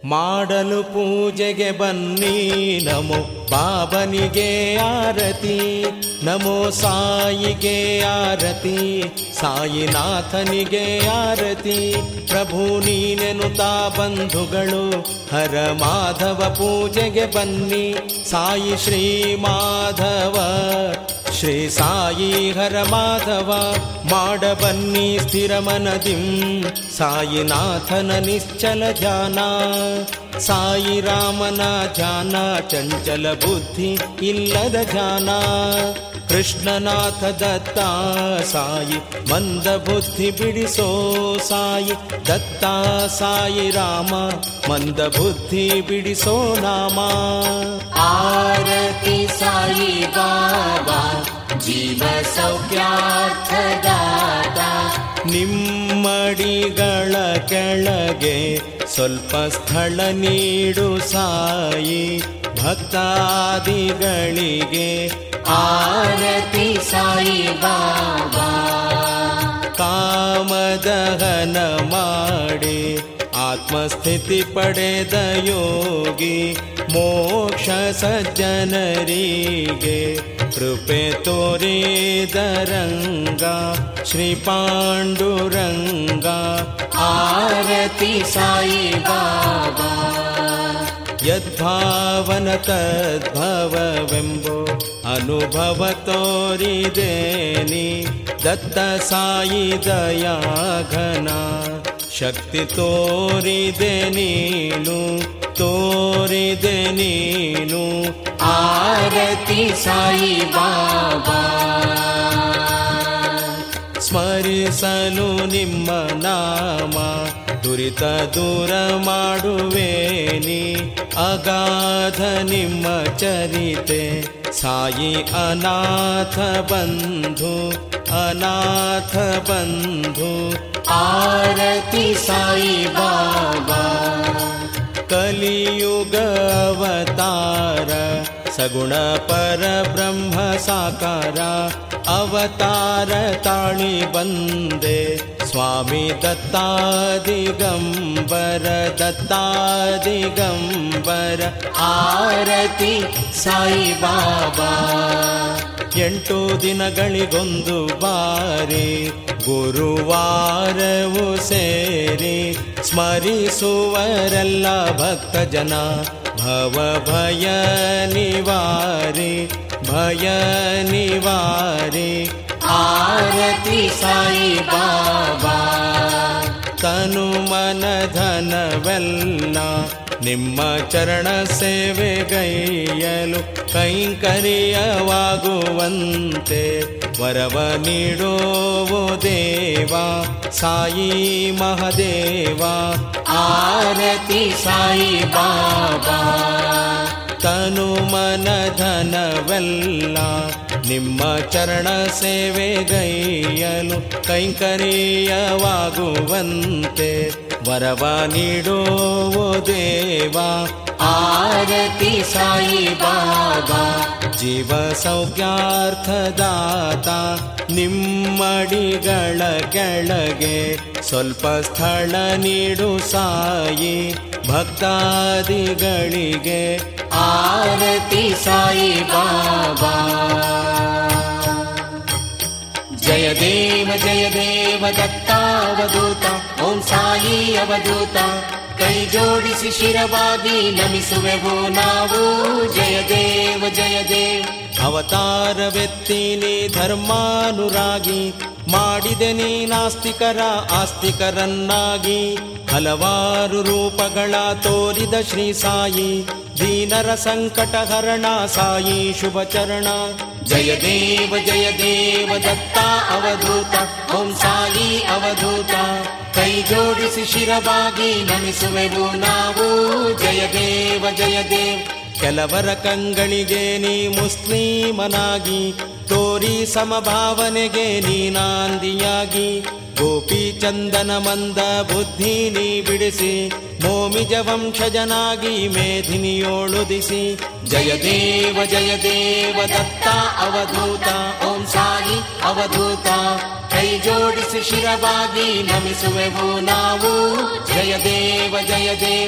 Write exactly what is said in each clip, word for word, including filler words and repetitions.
ಮಾಡಲು ಪೂಜೆಗೆ ಬನ್ನಿ ನಮೋ ಬಾಬನಿಗೆ ಆರತಿ, ನಮೋ ಸಾಯಿಗೆ ಆರತಿ, ಸಾಯಿನಾಥನಿಗೆ ಆರತಿ. ಪ್ರಭು ನೀನೆನುತಾ ಬಂಧುಗಳು ಹರ ಮಾಧವ ಪೂಜೆಗೆ ಬನ್ನಿ. ಸಾಯಿ ಶ್ರೀ ಮಾಧವ ಶ್ರೀ ಸಾಯಿ ಹರ ಮಾಧವ ಮಾಡ ಬನ್ನಿ ಸ್ಥಿರ ಮನದಿಂ ಸಾಯಿನಾಥನ ನಿಶ್ಚಲ ಧ್ಯಾನ. ಸಾಯಿ ರಾಮನ ಧ್ಯಾನ ಚಂಚಲ ಬುದ್ಧಿ ಇಲ್ಲದ ಧ್ಯಾನ. ಕೃಷ್ಣನಾಥ ದತ್ತ ಸಾಯಿ ಮಂದ ಬುದ್ಧಿ ಬಿಡಿಸೋ ಸಾಯಿ ದತ್ತ. ಸಾಯಿ ರಾಮ ಮಂದ ಬುದ್ಧಿ ಬಿಡಿಸೋ ನಾಮ. ಆರತಿ ಸಾಯಿ ಬಾಬಾ ಜೀವ ಸೌಖ್ಯಾರ್ಥದಾತ. ನಿಮ್ಮಡಿಗಳ ಕೆಳಗೆ ಸ್ವಲ್ಪ ಸ್ಥಳ ನೀಡು ಸಾಯಿ ಭಕ್ತಾದಿಗಳಿಗೆ. ಆರತಿ ಸಾಯಿ ಬಾಬಾ ಕಾಮದಹನ ಮಾಡಿ ಆತ್ಮಸ್ಥಿತಿ ಪಡೆದ ಯೋಗಿ ಮೋಕ್ಷ ಸಜ್ಜನರಿಗೆ ಕೃಪೆ ತೋರಿದ ರಂಗ ಶ್ರೀ ಪಾಂಡುರಂಗ. ಆರತಿ ಸಾಯಿ ಬಾಬಾ ಯದ್ಭಾವನ ತದ್ಭವವೆಂಬೋ ಅನುಭವ ತೋರಿದೇನಿ ದತ್ತ ಸಾಯಿ ದಯಾಘನ. ಶಕ್ತಿ ತೋರಿದೆ ನೀನು ತೋರಿದೆ ನೀನು. ಆರತಿ ಸಾಯಿ ಬಾಬಾ ಸ್ಮರಿಸಲು ನಿಮ್ಮ ನಾಮ ದುರಿತ ದೂರ ಮಾಡುವೇನಿ. ಅಗಾಧ ನಿಮ್ಮ ಚರಿತೆ ಸಾಯಿ ಅನಾಥ ಬಂಧು ಅನಾಥ ಬಂಧು. ಆರತಿ ಸಾಯಿ ಬಾಬಾ ಕಲಿಯುಗ ಅವತಾರ ಸಗುಣ ಪರ ಬ್ರಹ್ಮ ಸಾಕಾರ. ಅವತಾರ ತಾಳಿ ಬಂದೆ ಸ್ವಾಮಿ ದತ್ತಾದಿಗಂಬರ ದತ್ತಾದಿಗಂಬರ. ಆರತಿ ಸಾಯಿ ಬಾಬಾ ಎಂಟು ದಿನಗಳಿಗೊಂದು ಬಾರಿ ಗುರುವಾರವು ಸೇರಿ ಸ್ಮರಿಸುವರೆಲ್ಲ ಭಕ್ತ ಜನ. ಭವ ಭಯ ನಿವಾರಿ ಭಯ ನಿವಾರಿ. ಆರತಿ ಸಾಯಿ ಬಾಬಾ ತನು ಮನ ಧನವೆಲ್ಲ ನಿಮ್ಮ ಚರಣ ಸೇವೆಗೈಯಲು ಕೈಂಕರ್ಯವಾಗುವಂತೆ ವರವ ನೀಡೋವೋ ದೇವ ಸಾಯಿ ಮಹದೇವ. ಆರತಿ ಸಾಯಿ ಬಾಬಾ ತನು ಮನ ಧನವೆಲ್ಲ ನಿಮ್ಮ ಚರಣ ಸೇವೆಗೈಯಲು ಕೈಂಕರ್ಯವಾಗುವಂತೆ ವರವ ನೀಡೋವೋ ದೇವ. ಆರತಿ ಸಾಯಿ ಬಾಬಾ ಜೀವ ಸೌಖ್ಯಾರ್ಥದಾತ. ನಿಮ್ಮಡಿಗಳ ಕೆಳಗೆ ಸ್ವಲ್ಪ ಸ್ಥಳ ನೀಡು ಸಾಯಿ ಭಕ್ತಾದಿಗಳಿಗೆ. ಆರತಿ ಸಾಯಿ ಬಾಬಾ ಜಯ ದೇವ ಜಯ ದೇವ ದತ್ತಾವಧೂತ. ಓಂ ಸಾಯಿ ಅವಧೂತ ಕೈ ಜೋಡಿಸಿ ಶಿರವಾಗಿ ನಮಿಸುವೆವು ನಾವು. ಜಯ ದೇವ ಜಯ ದೇವ ಅವತಾರವೆತ್ತಿ ನೀ ಧರ್ಮಾನುರಾಗಿ ಮಾಡಿದೆ ನೀ ನಾಸ್ತಿಕರ ಆಸ್ತಿಕರನ್ನಾಗಿ. ಹಲವಾರು ರೂಪಗಳ ತೋರಿದ ಶ್ರೀ ಸಾಯಿ ದೀನರ ಸಂಕಟ ಹರಣ ಸಾಯಿ ಶುಭ ಚರಣ. ಜಯ ದೇವ ಜಯ ದೇವ ದತ್ತ ಅವಧೂತ. ಓಂ ಸಾಯಿ ಅವಧೂತ ಕೈ ಜೋಡಿಸಿ ಶಿರವಾಗಿ ನಮಿಸುವೆವು ನಾವು. ಜಯ ದೇವ ಜಯ ದೇವ ಕೆಲವರ ಕಂಗಳಿಗೆ ನೀ ಮುಸ್ಲಿಮನಾಗಿ ತೋರಿ ಸಮಭಾವನೆಗೆ ನೀ ನಾಂದಿಯಾಗಿ. ಗೋಪಿ ಚಂದನ ಮಂದ ಬುದ್ಧಿ ನೀ ಬಿಡಿಸಿ ಮೋಮಿಜ ವಂಶಜನಾಗಿ ಮೇಧಿನಿಯೋಳುದಿಸಿ. ಜಯ ದೇವ ಜಯ ದೇವ ದತ್ತ ಅವಧೂತ. ಓಂ ಸಾಯಿ ಅವಧೂತ ಕೈ ಜೋಡಿಸಿ ಶಿರವಾಗಿ ನಮಿಸುವೆವು ನಾವು. ಜಯ ದೇವ ಜಯ ದೇವ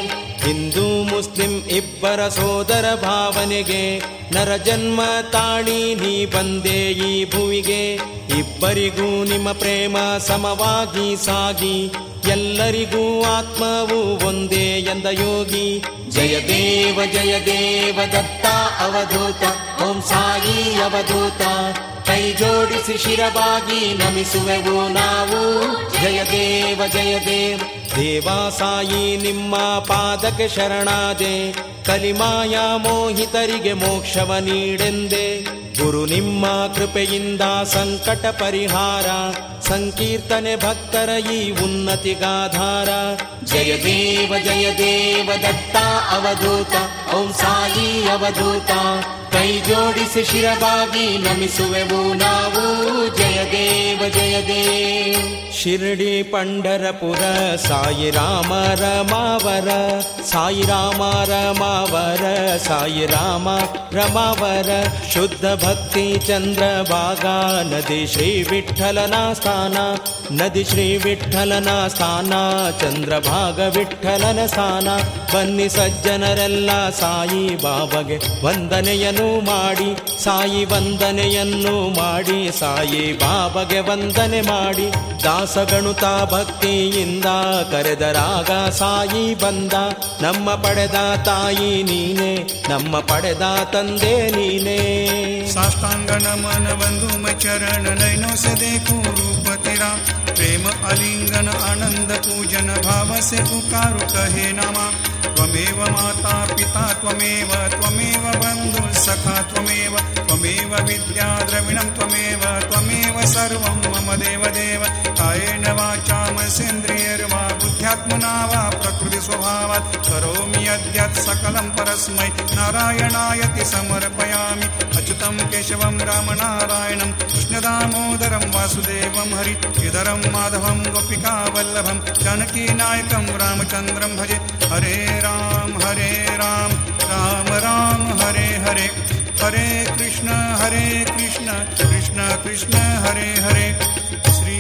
ಹಿಂದೂ ಮುಸ್ಲಿಂ ಇಬ್ಬರ ಸೋದರ ಭಾವನೆಗೆ ನರ ಜನ್ಮ ತಾಳಿ ನೀ ಬಂದೆ ಈ ಭುವಿಗೆ. ಇಬ್ಬರಿಗೂ ನಿಮ್ಮ ಪ್ರೇಮ ಸಮವಾಗಿ ಸಾಗಿ ಎಲ್ಲರಿಗೂ ಆತ್ಮವು ಒಂದೇ ಎಂದ ಯೋಗಿ. ಜಯ ದೇವ ಜಯ ದೇವ ದತ್ತ ಅವಧೂತ ಓಂ ಸಾಯಿ ಅವಧೂತ. ಕೈ ಜೋಡಿಸಿ ಶಿರವಾಗಿ ನಮಿಸುವೆವು ನಾವು ಜಯ ದೇವ ಜಯ ದೇವ. ದೇವಾ ಸಾಯಿ ನಿಮ್ಮ ಪಾದಕ್ಕೆ ಶರಣಾದೆ, ಕಲಿಮಾಯ ಮೋಹಿತರಿಗೆ ಮೋಕ್ಷವ ನೀಡೆಂದೆ. ಗುರು ನಿಮ್ಮ ಕೃಪೆಯಿಂದ ಸಂಕಟ ಪರಿಹಾರ, ಸಂಕೀರ್ತನೆ ಭಕ್ತರ ಈ ಉನ್ನತಿಗಾಧಾರ. ಜಯ ದೇವ ಜಯ ದೇವ ದತ್ತ ಅವಧೂತ ಓಂ ಸಾಯಿ ಅವಧೂತ. ಕೈ ಜೋಡಿಸಿ ಶಿರವಾಗಿ ನಮಿಸುವೆವು ನಾವು ಜಯ ದೇವ ಜಯ ದೇವ. ಶಿರಡಿ ಪಂಢರಪುರ ಸಾಯಿ ರಾಮ ರಮಾವರ, ಸಾಯಿ ರಾಮ ರಮಾವರ, ಸಾಯಿ ರಾಮ ರಮಾವರ. ಶುದ್ಧ ಭಕ್ತಿ ಚಂದ್ರಭಾಗ ನದಿ ಶ್ರೀ ವಿಠ್ಠಲನ ಸ್ಥಾನ, ನದಿ ಶ್ರೀ ವಿಠ್ಠಲನ ಸ್ಥಾನ, ಚಂದ್ರಭಾಗ ವಿಠ್ಠಲನ ಸ್ಥಾನ. ಬನ್ನಿ ಸಜ್ಜನರೆಲ್ಲ ಸಾಯಿ ಬಾಬಗೆ ವಂದನೆಯನ್ನು ಮಾಡಿ, ಸಾಯಿ ವಂದನೆಯನ್ನು ಮಾಡಿ, ಸಾಯಿ ಬಾಬಗೆ ವಂದನೆ ಮಾಡಿ. ದಾಸಗಣುತ ಭಕ್ತಿಯಿಂದ ಕರೆದರಾಗ ಸಾಯಿ ಬಂದ, ನಮ್ಮ ಪಡೆದ ತಾಯಿ ನೀನೆ, ನಮ್ಮ ಪಡೆದ ತಂದೆ ನೀನೆ. साष्टांग नमन बंधु मैं चरण नयनों से देखूं रूप तेरा, प्रेम आलिंगन आनंद पूजन भाव से पुकारू कहे नमा. त्वमेव माता पिता त्वमेव त्वमेव बंधु सखा त्वमेव त्वमेव विद्या द्रविणं त्वमेव त्वमेव सर्वं मम देव देव. कायेन वाचा मनसेन्द्रियैर्वा बुद्ध्यात्मना वा प्रकृति स्वभावात् करोमि यद्यत् सकलं परस्मै नारायणायति समर्पयामि. अच्युतं केशवं रामनारायणं कृष्णदामोदरं वासुदेवं हरि श्रीधरं माधवं गोपिकावल्लभं जानकीनायकं रामचन्द्रं भजे. हरे राम हरे राम राम राम हरे हरे, हरे कृष्ण हरे कृष्ण कृष्ण कृष्ण हरे हरे. श्री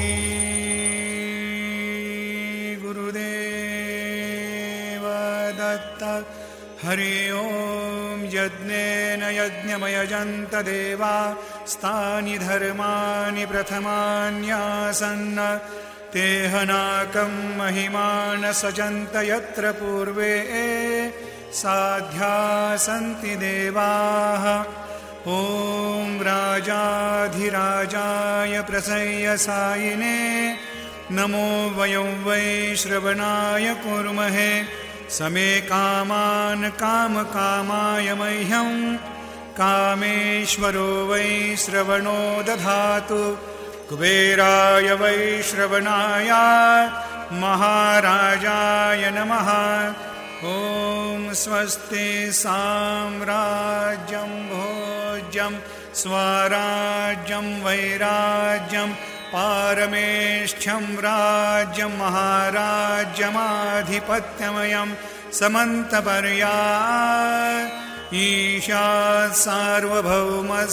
गुरुदेव दत्त. हरि ओम. यज्ञेन यज्ञमयजन्त देवा स्थानि धर्माणि प्रथमान्यासन्न. तेहनाकं महिमान सजन्त यत्र पूर्वे साध्या सन्ति देवाः. ॐ राजाधिराजाय प्रसय्य सायिने नमो वयं वै श्रवणाय कुर्महे. समे कामान् कामकामाय मह्यं कामेश्वरो वै श्रवणो दधातु. कुबेराय वै श्रवणाय महाराजाय नमः. ॐ स्वस्ति साम्राज्यं भोज्यं स्वराज्यं वैराज्यं पारमेष्ठ्यं राज्यं महाराज्यमाधिपत्यमयं समन्तपर्यायः. ईशात् सार्वभौमः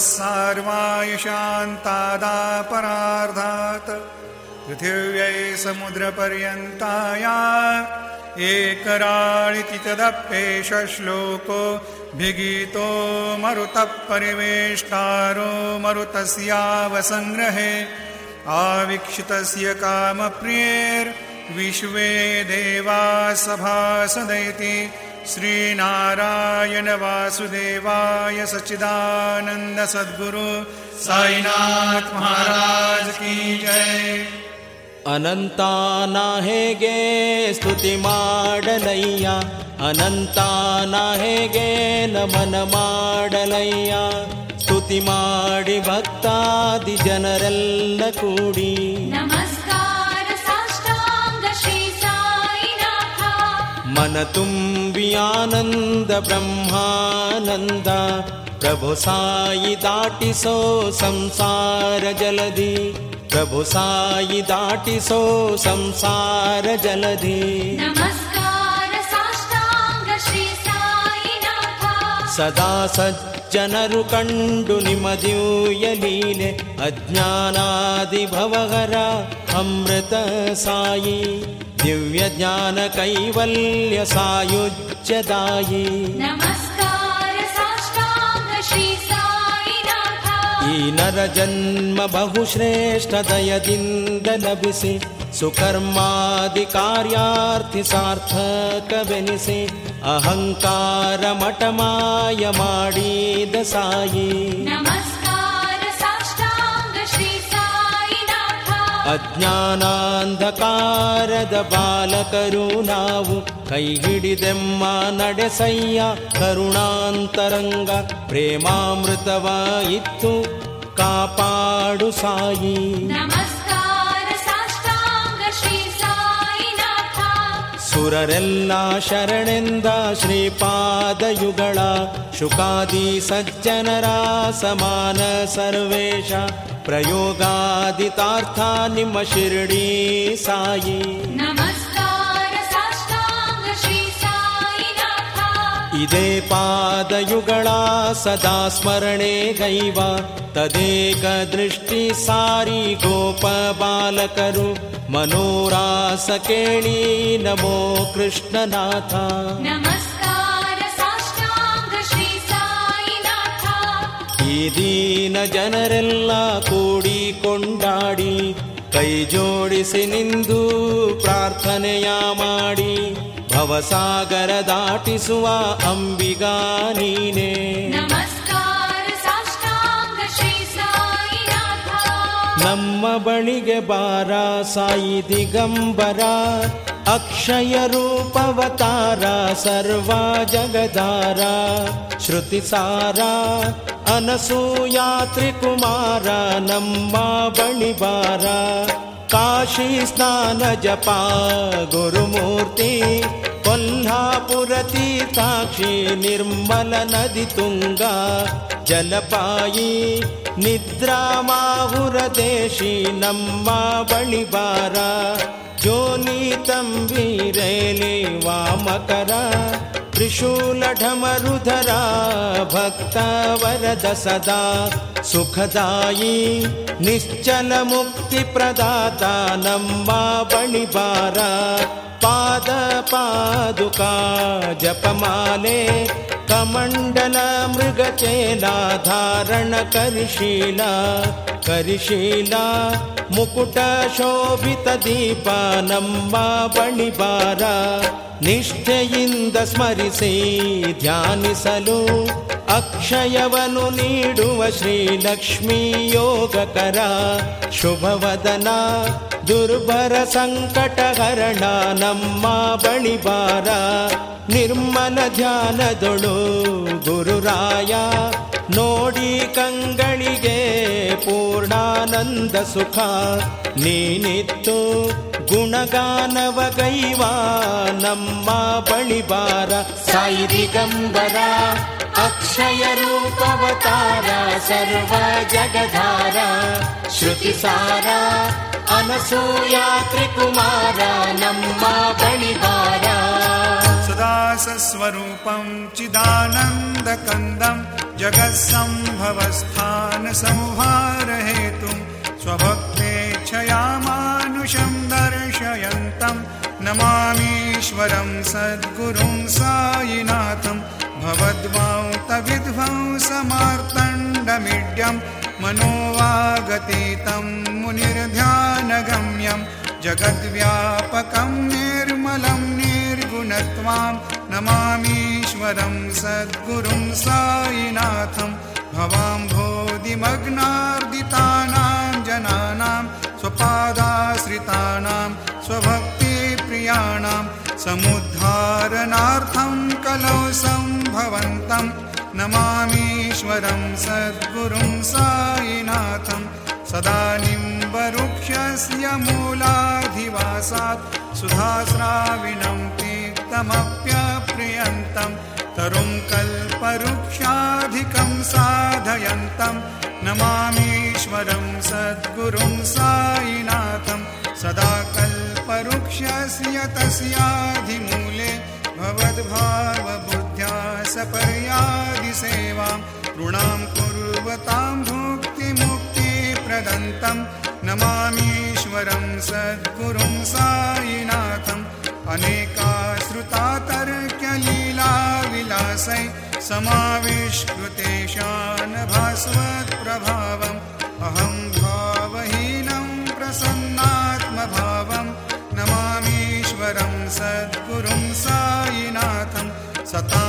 सार्वायुषान्तादापरार्धात् पृथिव्यै समुद्रपर्यन्ताया एकराळिति तदप्येष श्लोको भिगीतो मरुतः परिवेष्टारो मरुतस्यावसंग्रहे. आवीक्षितस्य कामप्रियैर्विश्वे देवा सभासदैति. श्रीनारायण वासुदेवाय सच्चिदानंद सद्गुरु साईनाथ महाराज की जय. ಅನಂತಾನಹೆಗೆ ಸ್ತುತಿ ಮಾಡಲಯ್ಯ, ಅನಂತಾನಹೆಗೆ ನಮನ ಮಾಡಲಯ್ಯ. ಸ್ತುತಿ ಮಾಡಿ ಭಕ್ತಾದಿ ಜನರೆಲ್ಲ ಕೂಡಿ ನಮಸ್ಕಾರ ಸಾಷ್ಟಾಂಗ ಶ್ರೀ ಸಾಯಿನಾಥ. ಮನ ತುಂಬಿ ಆನಂದ ಬ್ರಹ್ಮಾನಂದ, ಪ್ರಭು ಸಾಯಿ ದಾಟಿಸೋ ಸಂಸಾರ ಜಲಧಿ, ಪ್ರಭು ಸಾಯಿ ದಾಟಿಸೋ ಸಂಸಾರ ಜಲಧಿ. ನಮಸ್ಕಾರ ಸಾಷ್ಟಾಂಗ ಶ್ರೀ ಸಾಯಿನಾಥ. ಸದಾ ಸಜ್ಜನರು ಕಂಡು ನಿಮ್ಮ ದಿವ್ಯ ಲೀಲೆ, ಅಜ್ಞಾನಾದಿ ಭವಹರ ಅಮೃತ ಸಾಯಿ. ದಿವ್ಯ ಜ್ಞಾನ ಕೈವಲ್ಯ ಸಾಯುಜ್ಯದಾಯಿ ನಮಸ್ಕಾರ ಸಾಷ್ಟಾಂಗ ಶ್ರೀ ಸಾಯಿನಾಥ. ಈ ನರ ಜನ್ಮ ಬಹುಶ್ರೇಷ್ಠ ದಯದಿಂದ ಲಭಿಸಿ ಸುಕರ್ಮಾದಿ ಕಾರ್ಯಾರ್ಥಿ ಸಾರ್ಥಕವೆನಿಸಿ ಅಹಂಕಾರ ಮಠಮಾಯ ಮಾಡಿದ ಸಾಯಿ ನಮಸ್ಕಾರ ಸಾಷ್ಟಾಂಗ ಶ್ರೀ ಸಾಯಿನಾಥ. ಅಜ್ಞಾನಾಂಧಕಾರದ ಬಾಲಕರು ನಾವು ಕೈ ಹಿಡಿದೆಮ್ಮ ನಡೆಸಯ್ಯ ಕರುಣಾಂತರಂಗ ಪ್ರೇಮಾಮೃತವ ಇತ್ತು ಕಾಪಾಡು ಸಾಯಿ ನಮಸ್ಕಾರ ಸಾಷ್ಟಾಂಗ ಶ್ರೀ ಸಾಯಿನಾಥ. ಸುರರೆಲ್ಲ ಶರಣೆಂದ ಶ್ರೀಪಾದಯುಗಳ ಶುಕಾದಿ ಸಜ್ಜನರ ಸಮಾನ ಸರ್ವೇಶ ಪ್ರಯೋಗಾದಿತಾರ್ಥ ನಿಮ್ಮ ಶಿರಡಿ ಸಾಯಿ ನಮಸ್ಕಾರ ಸಾಷ್ಟಾಂಗ ಶ್ರೀ ಸಾಯಿನಾಥ. ಇದೇ ಪಾದಯುಗಳ ಸದಾ ಸ್ಮರಣೆ ಗೈವ ತದೇಕ ದೃಷ್ಟಿ ಸಾರಿ ಗೋಪ ಬಾಲಕರು ಮನೋರಾಸ ಕೇಳಿ ನಮೋ ಕೃಷ್ಣನಾಥ. ನಮಸ್ಕಾರ ಸಾಷ್ಟಾಂಗ ಶ್ರೀ ಸಾಯಿನಾಥ. ಈ ದೀನ ಜನರೆಲ್ಲ ಕೂಡಿ ಕೊಂಡಾಡಿ ಕೈ ಜೋಡಿಸಿ ನಿಂದು ಪ್ರಾರ್ಥನೆಯ ಮಾಡಿ ಭವಸಾಗರ ದಾಟಿಸುವ ಅಂಬಿಗಾ ನೀನೇ. ನಮಸ್ಕಾರ ಸಾಷ್ಟಾಂಗ ಶ್ರೀ ಸಾಯಿನಾಥ. ನಮ್ಮ ಬಳಿಗೆ ಬಾರ ಸಾಯಿ ದಿಗಂಬರ ಅಕ್ಷಯ ರೂಪವತಾರ ಸರ್ವ ಜಗದಾರ ಶ್ರುತಿ ಸಾರ ಅನಸೂಯಾತ್ರಿ ಕುಮಾರ ನಮ್ಮ ಬಳಿ ಬಾರ. ಕಾಶಿ ಸ್ನಾನ ಜಪ ಗುರುಮೂರ್ತಿ ಕೊಲ್ಹಾಪುರ ತೀರ್ಥಾಕ್ಷಿ ನಿರ್ಮಲ ನದಿ ತುಂಗ ಜಲಪಾಯಿ ನಿದ್ರಾ ಮಾಹುರ ದೇಶಿ ನಮ್ಮ ಬಳಿ ಬಾರ. ಜೋನಿ ತಂಬೀರೇಲಿ ವಾಮಕರ ತ್ರಿಶೂಲ ಢಮರುಧರ ಭಕ್ತ ವರದ ಸದಾ ಸುಖದಾಯಿ ನಿಶ್ಚಲ ಮುಕ್ತಿ ಪ್ರದಾತ ನಮ್ಮ ಬಳಿ ಬಾರ. ಪಾದ ಪಾದುಕಾ ಜಪಮಾಲೆ ಕಮಂಡಲ ಮೃಗಚೇಲ ಧಾರಣ ಕರಿಶೀಲ ಕರಿಶೀಲ ಮುಕುಟ ಶೋಭಿತ ದೀಪ ನಮ್ಮ ಬಳಿ ಬಾರ. ನಿಷ್ಠೆಯಿಂದ ಸ್ಮರಿಸಿ ಧ್ಯಾನಿಸಲು ಅಕ್ಷಯವನು ನೀಡುವ ಶ್ರೀಲಕ್ಷ್ಮೀ ಯೋಗಕರ ಶುಭವದನ ದುರ್ಭರ ಸಂಕಟ ಹರಣ ನಮ್ಮ ಬಳಿ ಬಾರ. ನಿರ್ಮಲ ಧ್ಯಾನದೊಳು ಗುರುರಾಯ ನೋಡಿ ಕಂಗಳಿಗೆ ಪೂರ್ಣಾನಂದ ಸುಖ ನೀನಿತ್ತು ಗುಣಗಾನವ ಗೈವ ನಮ್ಮ ಬಳಿ ಬಾರ. ಸಾಯಿ ದಿಗಂಬರ ಅಕ್ಷಯ ರೂಪವತಾರ ಸರ್ವ ಜಗಧಾರ ಶ್ರುತಿ ಸಾರ ಅನಸೂಯಾತ್ರಿ ಕುಮಾರ ನಮ್ಮ ಬಳಿ ಬಾರ. ಸದಾ ಸಸ್ವರೂಪಂ ಚಿದಾನಂದ ಕಂದಂ ಜಗತ್ಸಂಭವಸ್ಥಾನ ಸಂಹಾರ ಹೇತುಂ ಸ್ವಭಕ್ತೇಚ್ಛಯಾ ಮಾನುಷಂ ದರ್ಶಯಂತಂ ನಮಾಮೀಶ್ವರಂ ಸದ್ಗುರುಂ ಸಾಯಿನಾಥಂ. ಭವದ್ವಾಂತ ವಿಧ್ವಂಸಮಾರ್ತಂಡಮಿಡ್ಯಂ ಮನೋವಾಗತೀತಂ ಮುನಿರ್ಧ್ಯಾನಗಮ್ಯಂ ಜಗದ್ವ್ಯಾಪಕಂ ನಿರ್ಮಲಂ ನಿರ್ಗುಣತ್ವಾಂ ನಮಾಮೀಶ್ವರಂ ಸದ್ಗುರುಂ ಸಾಯಿನಾಥಂ. ಭವಾಂಭೋಧಿಮಗ್ನಾರ್ದಿತಾನಾಂ ಜನಾನಾಂ ಸ್ವಪಾದಾಶ್ರಿತಾನಾಂ ಸ್ವಭಕ್ತಿಪ್ರಿಯಾಣಾಂ ಸಮುದ್ಧಾರನಾರ್ಥಂ ಕಲೌ ಸಂಭವಂತಂ ನಮಾಮೀಶ್ವರಂ ಸದ್ಗುರುಂ ಸಾಯಿನಾಥಂ. ಸದಾ ನಿಂಬವೃಕ್ಷಸ್ಯ ಮೂಲಾಧಿವಾಸಾತ್ ಸುಧಾಸ್ರಾವಿಣಂ ತೀರ್ಥಮಪ್ಯಪ್ರಿಯಂತಂ ತರುಂ ಕಲ್ಪವೃಕ್ಷಾಧಿಕಂ ಸಾಧಯಂತಂ ನಮಾಮೀಶ್ವರಂ ಸದ್ಗುರುಂ ಸಾಯಿನಾಥಂ. ಸದಾ ಕಲ್ಪವೃಕ್ಷಸ್ಯ ತಸ್ಯಾಧಿಮೂಲೆ ಭವದ್ಭಾವಬುದ್ಧ್ಯಾ ಸಪರ್ಯಾದಿಸೇವಾಂ ಋಣಾಂ ಕುರ್ವತಾಂ ಭುಕ್ತಿಮುಕ್ತಿಪ್ರದಂತಂ ನಮಾಮೀಶ್ವರಂ नमामीश्वरं सद्गुरुं साईनाथम् अनेकाश्रुतातर्क्यलीलाविलासै समाविष्कृतेशान भास्वत्प्रभावम् अहं भावहीनं प्रसन्नात्मभावं नमामीश्वरं सद्गुरुं साईनाथम् सतां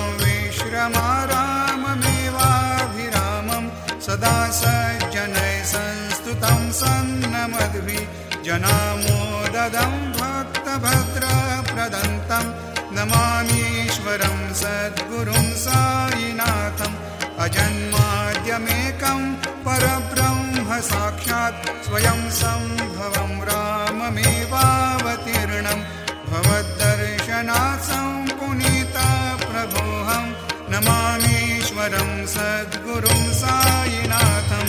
विश्रमाराममेवाभिरामं सदा सज्जनैः संस्तुतं सन्नमद्भिः जनामोददं भक्तभद्रप्रदन्तं नमामीश्वरं सद्गुरुं साईनाथम् अजन्माद्यमेकं परब्रह्म साक्षात् स्वयं सम्भवं राममेवावतीर्णं भवद्दर्शनात् सम्पुनीतप्रभोऽहं नमामीश्वरं सद्गुरुं साईनाथम्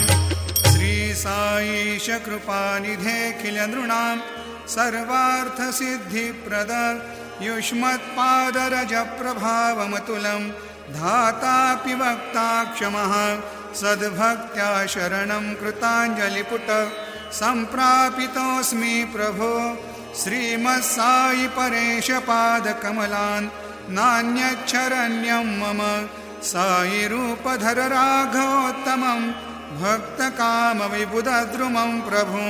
श्रीसाईशकृपानिधेऽखिलनृणां सर्वार्थसिद्धिप्रद युष्मत्पादरजप्रभावमतुलं धातापि वक्ता क्षमः सद्भक्त्या शरणं कृताञ्जलिपुट सम्प्रापितोऽस्मि प्रभो श्रीमत्साई परेशपादकमलान् नान्यच्छरण्यं मम साईरूपधर राघवोत्तमं भक्तकामविबुधद्रुमं प्रभुं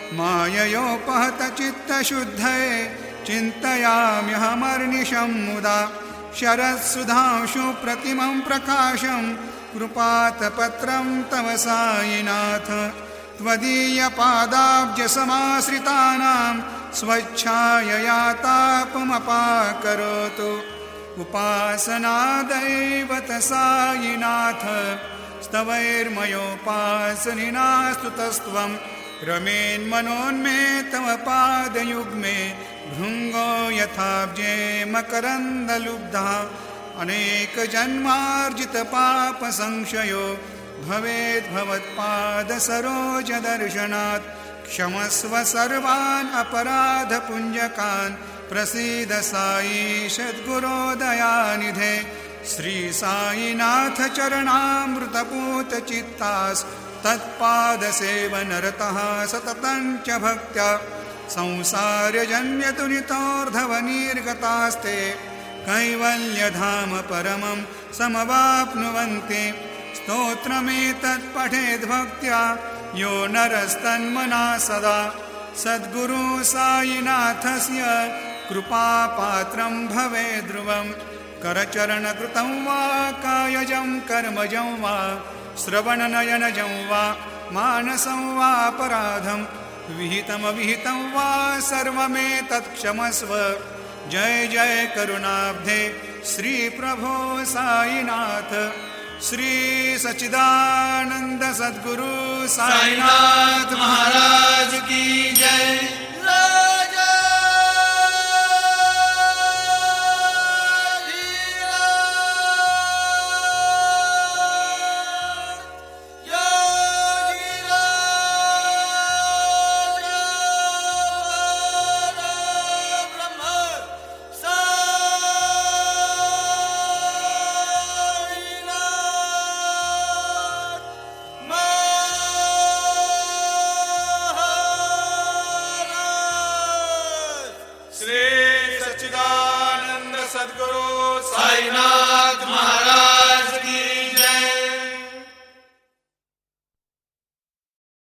माययोपहतचित्तशुद्धये चिन्तयाम्यहमर्निशं मुदा शरत्सुधांशु प्रतिमं प्रकाशं कृपातपत्रं तव साईनाथ त्वदीयपादाब्जसमाश्रितानां स्वच्छायया तापमपाकरोतु उपासनादैवत साईनाथ स्तवैर्मयोपासनिना स्तुतस्त्वं रमेन्मनोन्मे तव पादयुग्मे भृङ्गो यथाब्जे मकरन्दलुब्धा अनेकजन्मार्जितपापसंशयो भवेद्भवत्पादसरोजदर्शनात् क्षमस्व सर्वान् अपराधपुञ्जकान् प्रसीद साई सद्गुरो दयानिधे श्रीसाईनाथ चरणामृतपूतचित्तास् तत्पादसेवनरतः सततं च भक्त्या संसारजन्यतुनितोर्धवनिर्गतास्ते कैवल्यधाम परमं समवाप्नुवन्ति स्तोत्रमेतत्पठेद्भक्त्या यो नरस्तन्मना सदा सद्गुरु साईनाथस्य कृपापात्रं भवेत् ध्रुवम् करचरणकृतं वा कायजं कर्मजं वा श्रवणनयनजं वा मानसं वापराधं विहितमविहितं वा सर्वमेतत्क्षमस्व जय जय करुणाब्धे श्री प्रभो साईनाथ श्री सच्चिदानंद सद्गुरु साईनाथ महाराज की जय। श्री सच्चिदानंद सद्गुरु साईनाथ महाराज।